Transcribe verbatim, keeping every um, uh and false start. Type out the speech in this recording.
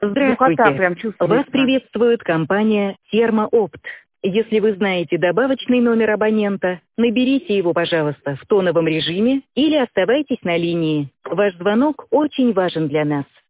Здравствуйте. прям Вас чувствуется. приветствует компания «Термоопт». Если вы знаете добавочный номер абонента, наберите его, пожалуйста, в тоновом режиме или оставайтесь на линии. Ваш звонок очень важен для нас.